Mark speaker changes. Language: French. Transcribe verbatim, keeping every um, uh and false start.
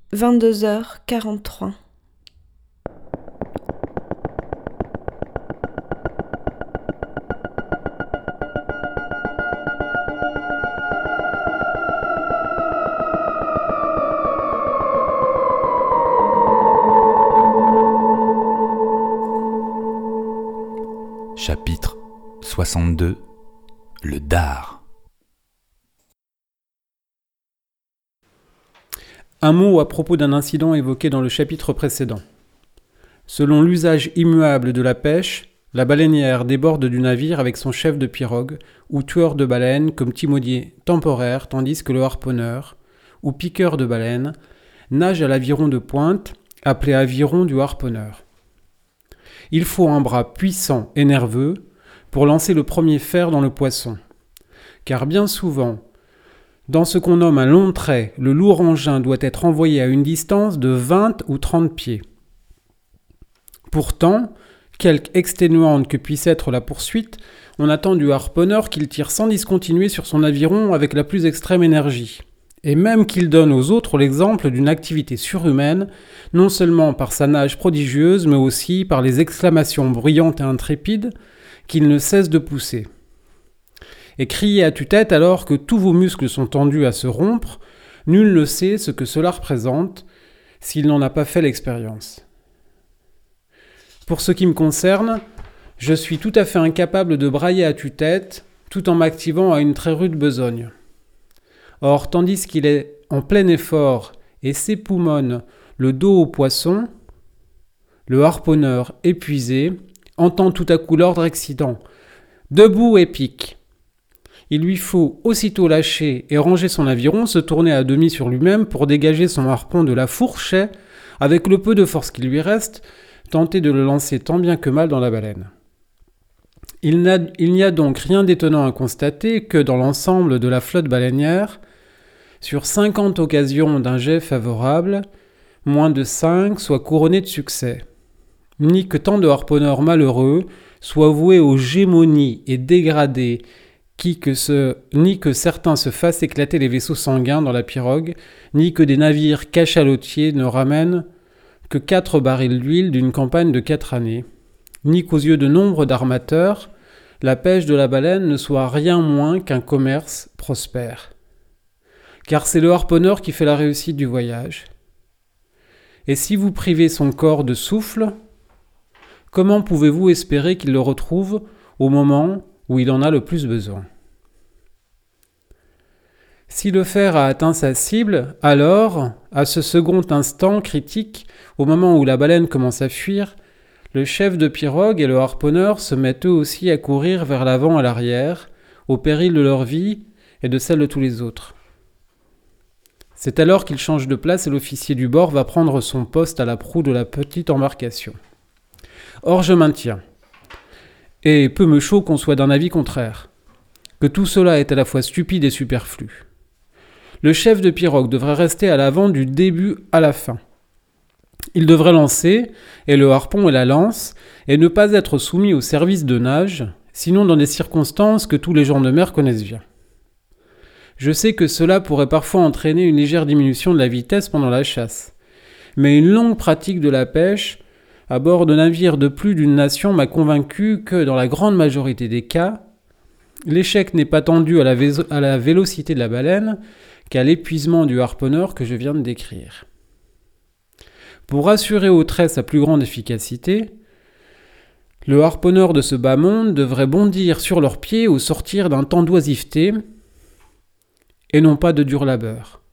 Speaker 1: vingt-deux heures quarante-trois.
Speaker 2: Chapitre soixante-deux. Le dard.
Speaker 3: Un mot à propos d'un incident évoqué dans le chapitre précédent. Selon l'usage immuable de la pêche, la baleinière déborde du navire avec son chef de pirogue, ou tueur de baleines comme timonier temporaire, tandis que le harponneur, ou piqueur de baleines, nage à l'aviron de pointe, appelé aviron du harponneur. Il faut un bras puissant et nerveux pour lancer le premier fer dans le poisson, car bien souvent, dans ce qu'on nomme un long trait, le lourd engin doit être envoyé à une distance de vingt ou trente pieds. Pourtant, quelque exténuante que puisse être la poursuite, on attend du harponneur qu'il tire sans discontinuer sur son aviron avec la plus extrême énergie, et même qu'il donne aux autres l'exemple d'une activité surhumaine, non seulement par sa nage prodigieuse, mais aussi par les exclamations bruyantes et intrépides qu'il ne cesse de pousser. Et crier à tue-tête alors que tous vos muscles sont tendus à se rompre, nul ne sait ce que cela représente s'il n'en a pas fait l'expérience. Pour ce qui me concerne, je suis tout à fait incapable de brailler à tue-tête tout en m'activant à une très rude besogne. Or, tandis qu'il est en plein effort et s'époumonne le dos au poisson, le harponneur, épuisé, entend tout à coup l'ordre excitant « Debout et pique !» Il lui faut aussitôt lâcher et ranger son aviron, se tourner à demi sur lui-même pour dégager son harpon de la fourche et, avec le peu de force qui lui reste, tenter de le lancer tant bien que mal dans la baleine. Il, n'a, il n'y a donc rien d'étonnant à constater que dans l'ensemble de la flotte baleinière, sur cinquante occasions d'un jet favorable, moins de cinq soient couronnés de succès. Ni que tant de harponneurs malheureux soient voués aux gémonies et dégradés, qui que ce, ni que certains se fassent éclater les vaisseaux sanguins dans la pirogue, ni que des navires cachalotiers ne ramènent que quatre barils d'huile d'une campagne de quatre années, ni qu'aux yeux de nombre d'armateurs, la pêche de la baleine ne soit rien moins qu'un commerce prospère. Car c'est le harponneur qui fait la réussite du voyage. Et si vous privez son corps de souffle, comment pouvez-vous espérer qu'il le retrouve au moment où il en a le plus besoin ? Si le fer a atteint sa cible, alors, à ce second instant critique, au moment où la baleine commence à fuir, le chef de pirogue et le harponneur se mettent eux aussi à courir vers l'avant et à l'arrière, au péril de leur vie et de celle de tous les autres. C'est alors qu'il change de place et l'officier du bord va prendre son poste à la proue de la petite embarcation. Or je maintiens, et peu me chaud qu'on soit d'un avis contraire, que tout cela est à la fois stupide et superflu. Le chef de pirogue devrait rester à l'avant du début à la fin. Il devrait lancer, et le harpon et la lance, et ne pas être soumis au service de nage, sinon dans des circonstances que tous les gens de mer connaissent bien. Je sais que cela pourrait parfois entraîner une légère diminution de la vitesse pendant la chasse, mais une longue pratique de la pêche à bord de navires de plus d'une nation m'a convaincu que, dans la grande majorité des cas, l'échec n'est pas tant dû à la, vé- à la vélocité de la baleine qu'à l'épuisement du harponneur que je viens de décrire. Pour assurer au trait sa plus grande efficacité, le harponneur de ce bas monde devrait bondir sur leurs pieds au sortir d'un temps d'oisiveté et non pas de dur labeur.